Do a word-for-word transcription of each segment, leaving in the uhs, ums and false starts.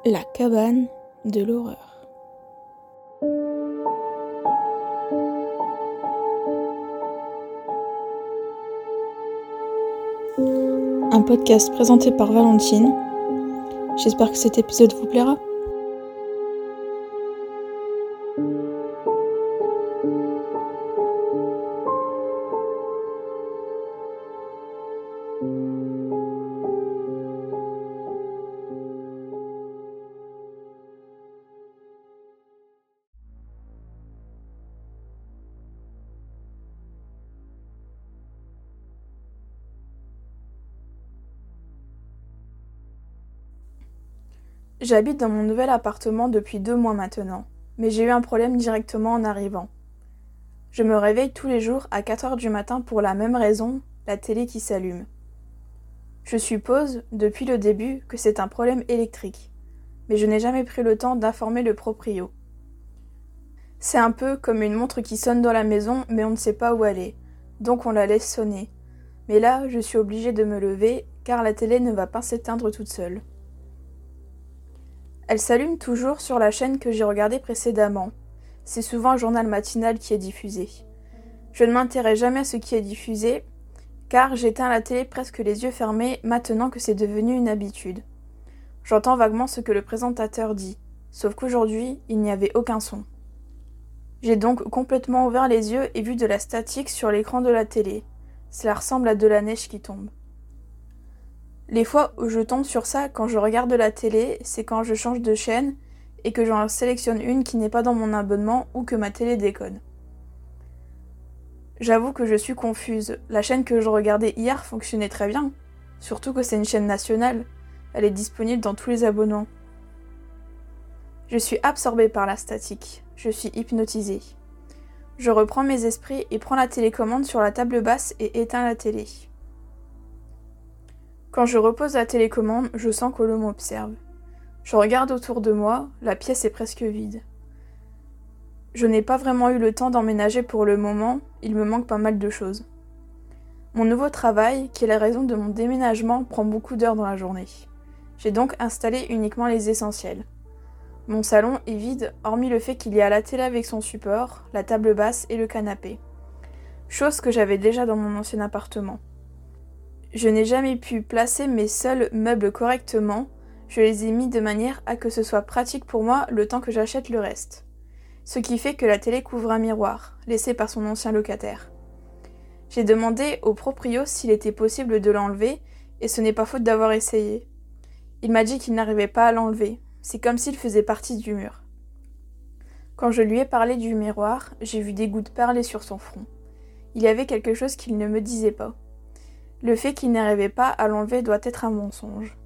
La cabane de l'horreur. Un podcast présenté par Valentine. J'espère que cet épisode vous plaira. J'habite dans mon nouvel appartement depuis deux mois maintenant, mais j'ai eu un problème directement en arrivant. Je me réveille tous les jours à quatre heures du matin pour la même raison, la télé qui s'allume. Je suppose, depuis le début, que c'est un problème électrique, mais je n'ai jamais pris le temps d'informer le proprio. C'est un peu comme une montre qui sonne dans la maison, mais on ne sait pas où elle est, donc on la laisse sonner. Mais là, je suis obligée de me lever, car la télé ne va pas s'éteindre toute seule. Elle s'allume toujours sur la chaîne que j'ai regardée précédemment. C'est souvent un journal matinal qui est diffusé. Je ne m'intéresse jamais à ce qui est diffusé, car j'éteins la télé presque les yeux fermés maintenant que c'est devenu une habitude. J'entends vaguement ce que le présentateur dit, sauf qu'aujourd'hui, il n'y avait aucun son. J'ai donc complètement ouvert les yeux et vu de la statique sur l'écran de la télé. Cela ressemble à de la neige qui tombe. Les fois où je tombe sur ça quand je regarde la télé, c'est quand je change de chaîne et que j'en sélectionne une qui n'est pas dans mon abonnement ou que ma télé déconne. J'avoue que je suis confuse. La chaîne que je regardais hier fonctionnait très bien, surtout que c'est une chaîne nationale. Elle est disponible dans tous les abonnements. Je suis absorbée par la statique. Je suis hypnotisée. Je reprends mes esprits et prends la télécommande sur la table basse et éteins la télé. Quand je repose la télécommande, je sens que l'on m'observe. Je regarde autour de moi, la pièce est presque vide. Je n'ai pas vraiment eu le temps d'emménager pour le moment, il me manque pas mal de choses. Mon nouveau travail, qui est la raison de mon déménagement, prend beaucoup d'heures dans la journée. J'ai donc installé uniquement les essentiels. Mon salon est vide, hormis le fait qu'il y a la télé avec son support, la table basse et le canapé. Chose que j'avais déjà dans mon ancien appartement. Je n'ai jamais pu placer mes seuls meubles correctement, je les ai mis de manière à que ce soit pratique pour moi le temps que j'achète le reste. Ce qui fait que la télé couvre un miroir, laissé par son ancien locataire. J'ai demandé au proprio s'il était possible de l'enlever, et ce n'est pas faute d'avoir essayé. Il m'a dit qu'il n'arrivait pas à l'enlever, c'est comme s'il faisait partie du mur. Quand je lui ai parlé du miroir, j'ai vu des gouttes perler sur son front. Il y avait quelque chose qu'il ne me disait pas. Le fait qu'il n'arrivait pas à l'enlever doit être un mensonge.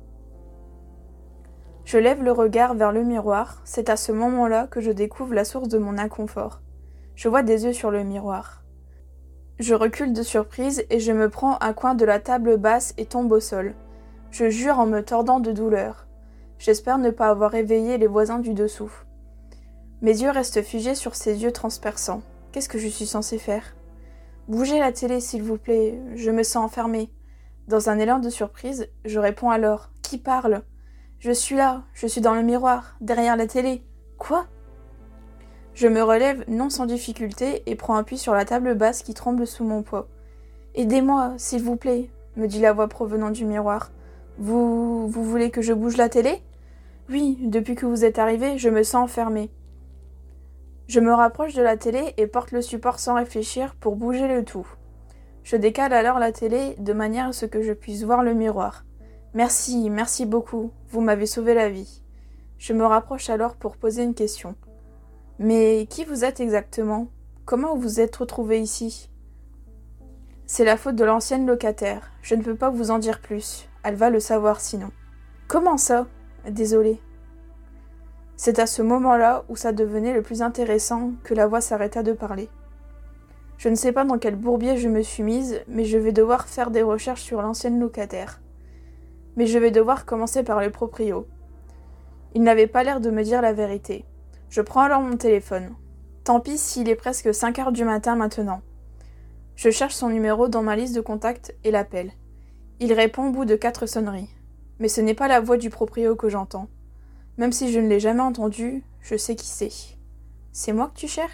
Je lève le regard vers le miroir, c'est à ce moment-là que je découvre la source de mon inconfort. Je vois des yeux sur le miroir. Je recule de surprise et je me prends un coin de la table basse et tombe au sol. Je jure en me tordant de douleur. J'espère ne pas avoir éveillé les voisins du dessous. Mes yeux restent figés sur ces yeux transperçants. Qu'est-ce que je suis censée faire ? Bougez la télé, s'il vous plaît, je me sens enfermée. Dans un élan de surprise, je réponds alors. Qui parle ? Je suis là, je suis dans le miroir, derrière la télé. Quoi ? Je me relève non sans difficulté et prends appui sur la table basse qui tremble sous mon poids. Aidez-moi, s'il vous plaît, me dit la voix provenant du miroir. Vous, vous voulez que je bouge la télé ? Oui, depuis que vous êtes arrivé, je me sens enfermée. Je me rapproche de la télé et porte le support sans réfléchir pour bouger le tout. Je décale alors la télé de manière à ce que je puisse voir le miroir. Merci, merci beaucoup, vous m'avez sauvé la vie. Je me rapproche alors pour poser une question. Mais qui vous êtes exactement ? Comment vous vous êtes retrouvé ici ? C'est la faute de l'ancienne locataire, je ne peux pas vous en dire plus, elle va le savoir sinon. Comment ça ? Désolée. C'est à ce moment-là où ça devenait le plus intéressant que la voix s'arrêta de parler. Je ne sais pas dans quel bourbier je me suis mise, mais je vais devoir faire des recherches sur l'ancienne locataire. Mais je vais devoir commencer par le proprio. Il n'avait pas l'air de me dire la vérité. Je prends alors mon téléphone. Tant pis s'il est presque cinq heures du matin maintenant. Je cherche son numéro dans ma liste de contacts et l'appelle. Il répond au bout de quatre sonneries. Mais ce n'est pas la voix du proprio que j'entends. Même si je ne l'ai jamais entendu, je sais qui c'est. C'est moi que tu cherches ?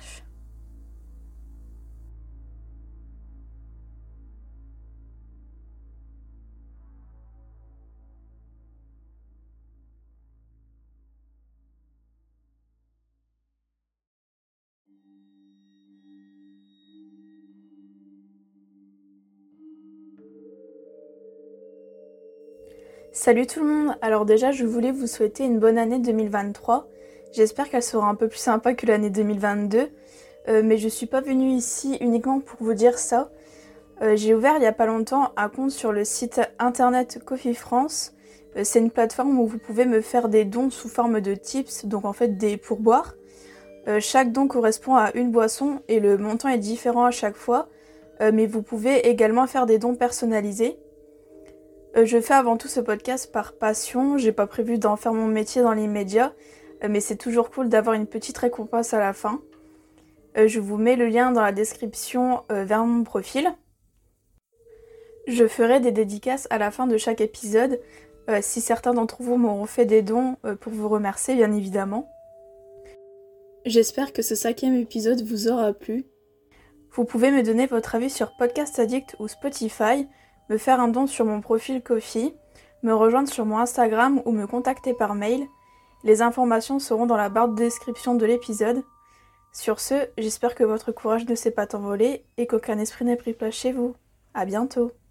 Salut tout le monde. Alors déjà, je voulais vous souhaiter une bonne année deux mille vingt-trois. J'espère qu'elle sera un peu plus sympa que l'année deux mille vingt-deux. Euh, mais je suis pas venue ici uniquement pour vous dire ça. Euh, j'ai ouvert il y a pas longtemps un compte sur le site internet Coffee France. Euh, c'est une plateforme où vous pouvez me faire des dons sous forme de tips, donc en fait des pourboires. Euh, chaque don correspond à une boisson et le montant est différent à chaque fois. Euh, mais vous pouvez également faire des dons personnalisés. Euh, je fais avant tout ce podcast par passion, j'ai pas prévu d'en faire mon métier dans l'immédiat, euh, mais c'est toujours cool d'avoir une petite récompense à la fin. Euh, je vous mets le lien dans la description euh, vers mon profil. Je ferai des dédicaces à la fin de chaque épisode, euh, si certains d'entre vous m'auront fait des dons euh, pour vous remercier bien évidemment. J'espère que ce cinquième épisode vous aura plu. Vous pouvez me donner votre avis sur Podcast Addict ou Spotify, me faire un don sur mon profil Ko-fi, me rejoindre sur mon Instagram ou me contacter par mail. Les informations seront dans la barre de description de l'épisode. Sur ce, j'espère que votre courage ne s'est pas envolé et qu'aucun esprit n'est pris place chez vous. À bientôt!